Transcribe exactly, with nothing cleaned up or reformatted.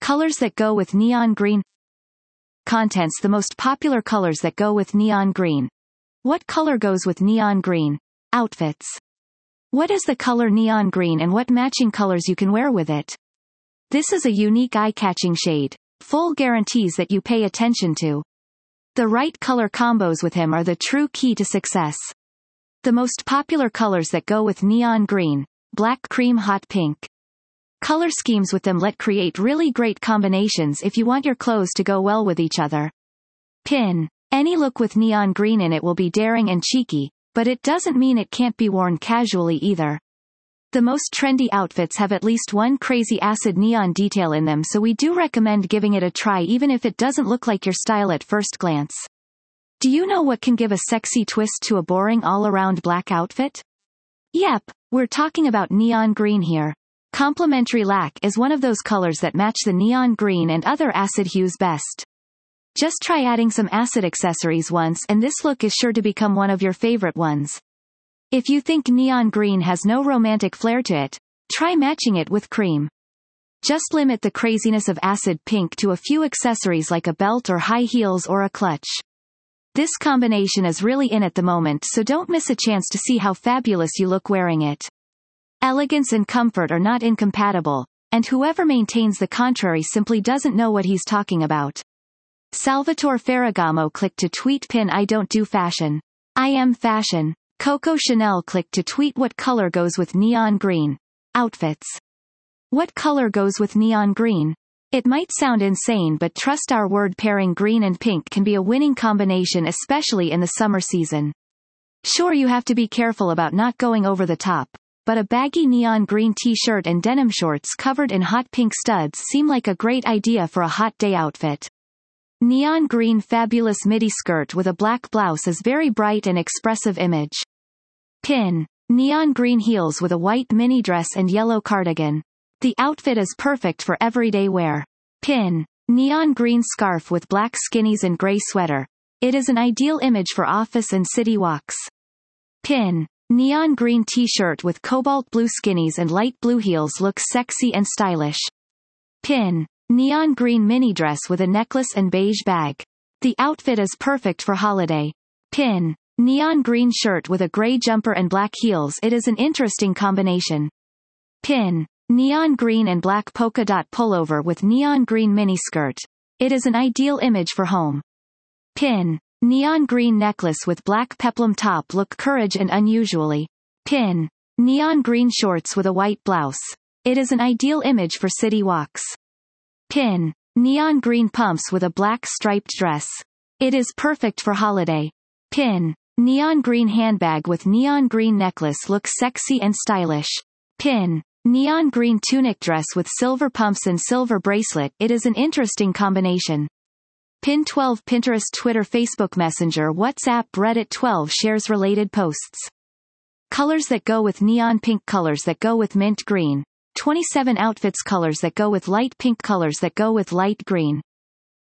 Colors that go with neon green. Contents: the most popular colors that go with neon green. What color goes with neon green? Outfits. What is the color neon green and what matching colors you can wear with it? This is a unique eye-catching shade. Full guarantees that you pay attention to. The right color combos with him are the true key to success. The most popular colors that go with neon green: black, cream, hot pink. Color schemes with them let create really great combinations if you want your clothes to go well with each other. Pin. Any look with neon green in it will be daring and cheeky, but it doesn't mean it can't be worn casually either. The most trendy outfits have at least one crazy acid neon detail in them, so we do recommend giving it a try even if it doesn't look like your style at first glance. Do you know what can give a sexy twist to a boring all-around black outfit? Yep, we're talking about neon green here. Complementary lac is one of those colors that match the neon green and other acid hues best. Just try adding some acid accessories once and this look is sure to become one of your favorite ones. If you think neon green has no romantic flair to it, try matching it with cream. Just limit the craziness of acid pink to a few accessories like a belt or high heels or a clutch. This combination is really in at the moment, so don't miss a chance to see how fabulous you look wearing it. Elegance and comfort are not incompatible, and whoever maintains the contrary simply doesn't know what he's talking about. Salvatore Ferragamo clicked to tweet pin I don't do fashion. I am fashion. Coco Chanel clicked to tweet what color goes with neon green. Outfits. What color goes with neon green? It might sound insane, but trust our word, pairing green and pink can be a winning combination, especially in the summer season. Sure, you have to be careful about not going over the top, but a baggy neon green t-shirt and denim shorts covered in hot pink studs seem like a great idea for a hot day outfit. Neon green fabulous midi skirt with a black blouse is very bright and expressive image. Pin. Neon green heels with a white mini dress and yellow cardigan. The outfit is perfect for everyday wear. Pin. Neon green scarf with black skinnies and gray sweater. It is an ideal image for office and city walks. Pin. Neon green t-shirt with cobalt blue skinnies and light blue heels looks sexy and stylish. Pin. Neon green mini dress with a necklace and beige bag. The outfit is perfect for holiday. Pin. Neon green shirt with a gray jumper and black heels. It is an interesting combination. Pin. Neon green and black polka dot pullover with neon green miniskirt. It is an ideal image for home. Pin. Neon green necklace with black peplum top look courage and unusually. Pin. Neon green shorts with a white blouse. It is an ideal image for city walks. Pin. Neon green pumps with a black striped dress. It is perfect for holiday. Pin. Neon green handbag with neon green necklace looks sexy and stylish. Pin. Neon green tunic dress with silver pumps and silver bracelet. It is an interesting combination. Pin twelve. Pinterest, Twitter, Facebook Messenger, WhatsApp, Reddit. twelve shares related posts. Colors that go with neon pink. Colors that go with mint green. twenty-seven outfits. Colors that go with light pink. Colors that go with light green.